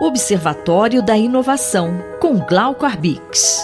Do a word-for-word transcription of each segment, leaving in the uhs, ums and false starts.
Observatório da Inovação, com Glauco Arbix.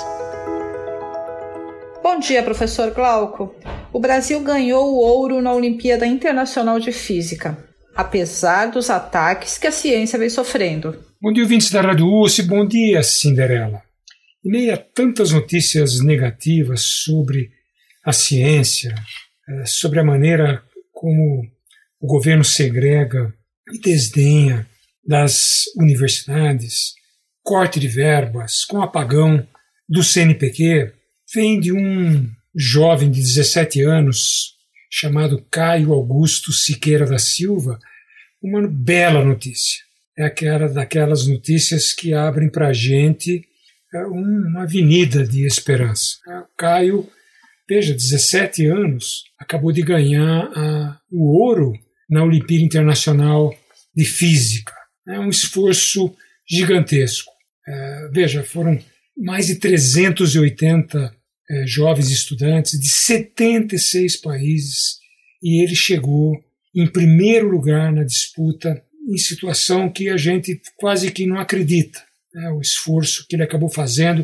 Bom dia, professor Glauco. O Brasil ganhou o ouro na Olimpíada Internacional de Física, apesar dos ataques que a ciência vem sofrendo. Bom dia, ouvintes da Rádio U S P. Bom dia, Cinderela. Em meio a tantas notícias negativas sobre a ciência, sobre a maneira como o governo segrega e desdenha das universidades, corte de verbas, com apagão do C N P Q, vem de um jovem de dezessete anos chamado Caio Augusto Siqueira da Silva uma bela notícia. É aquela daquelas notícias que abrem para a gente uma avenida de esperança. O Caio, veja, dezessete anos, acabou de ganhar a, o ouro na Olimpíada Internacional de Física. É um esforço gigantesco. É, veja, foram mais de trezentos e oitenta é, jovens estudantes de setenta e seis países e ele chegou em primeiro lugar na disputa em situação que a gente quase que não acredita. É, o esforço que ele acabou fazendo,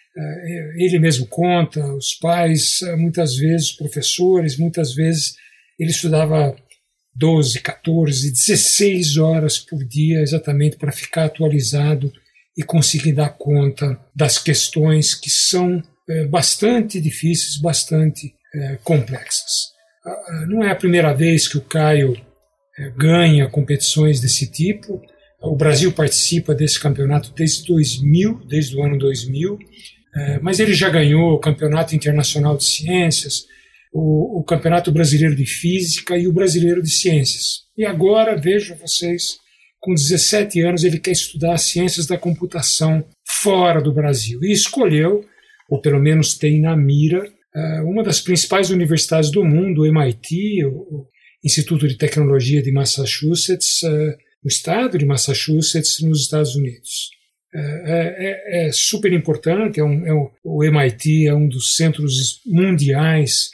é, ele mesmo conta, os pais, muitas vezes professores, muitas vezes ele estudava doze, quatorze, dezesseis horas por dia exatamente para ficar atualizado e conseguir dar conta das questões que são é, bastante difíceis, bastante é, complexas. Não é a primeira vez que o Caio é, ganha competições desse tipo. O Brasil participa desse campeonato desde dois mil, desde o ano dois mil, é, mas ele já ganhou o Campeonato Internacional de Ciências, O, o Campeonato Brasileiro de Física e o Brasileiro de Ciências. E agora, vejam vocês, com dezessete anos ele quer estudar Ciências da Computação fora do Brasil. E escolheu, ou pelo menos tem na mira, uma das principais universidades do mundo, o M I T, o Instituto de Tecnologia de Massachusetts, no estado de Massachusetts, nos Estados Unidos. É, é, é super importante, é um, é um, o M I T é um dos centros mundiais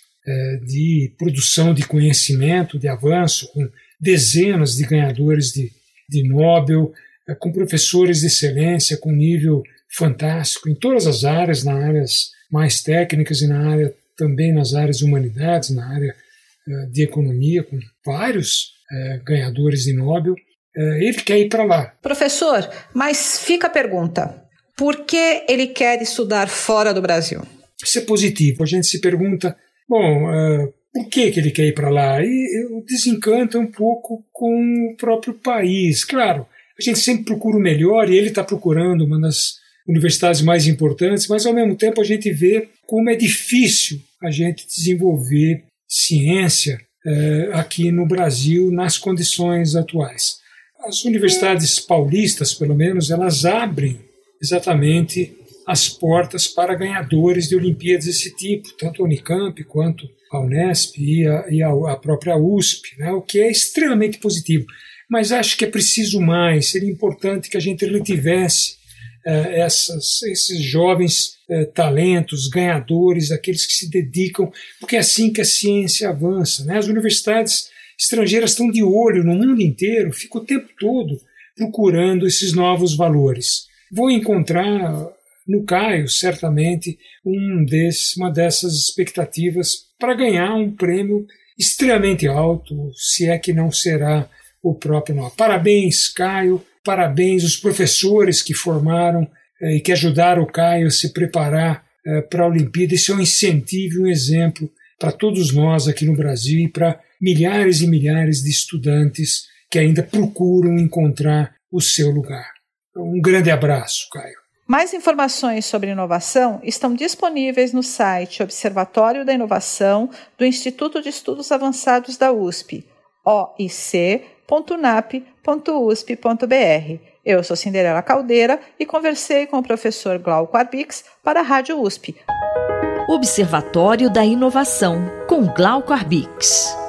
de produção de conhecimento, de avanço, com dezenas de ganhadores de, de Nobel, com professores de excelência, com nível fantástico em todas as áreas, nas áreas mais técnicas e na área, também nas áreas de humanidades, na área de economia, com vários ganhadores de Nobel. Ele quer ir para lá. Professor, mas fica a pergunta, por que ele quer estudar fora do Brasil? Isso é positivo. A gente se pergunta, bom, uh, por que, que ele quer ir para lá? E eu desencanta um pouco com o próprio país. Claro, a gente sempre procura o melhor e ele está procurando uma das universidades mais importantes, mas ao mesmo tempo a gente vê como é difícil a gente desenvolver ciência uh, aqui no Brasil nas condições atuais. As universidades paulistas, pelo menos, elas abrem exatamente as portas para ganhadores de Olimpíadas desse tipo, tanto a Unicamp quanto a Unesp e a, e a, a própria U S P, né, o que é extremamente positivo. Mas acho que é preciso mais, seria importante que a gente retivesse eh, essas, esses jovens eh, talentos, ganhadores, aqueles que se dedicam, porque é assim que a ciência avança. Né? As universidades estrangeiras estão de olho no mundo inteiro, ficam o tempo todo procurando esses novos valores. Vou encontrar no Caio, certamente, um desse, uma dessas expectativas para ganhar um prêmio extremamente alto, se é que não será o próprio nome. Parabéns, Caio, parabéns os professores que formaram eh, e que ajudaram o Caio a se preparar eh, para a Olimpíada. Isso é um incentivo, um exemplo para todos nós aqui no Brasil e para milhares e milhares de estudantes que ainda procuram encontrar o seu lugar. Um grande abraço, Caio. Mais informações sobre inovação estão disponíveis no site Observatório da Inovação do Instituto de Estudos Avançados da U S P, o i c ponto nap ponto u s p ponto b r. Eu sou Cinderela Caldeira e conversei com o professor Glauco Arbix para a Rádio U S P. Observatório da Inovação, com Glauco Arbix.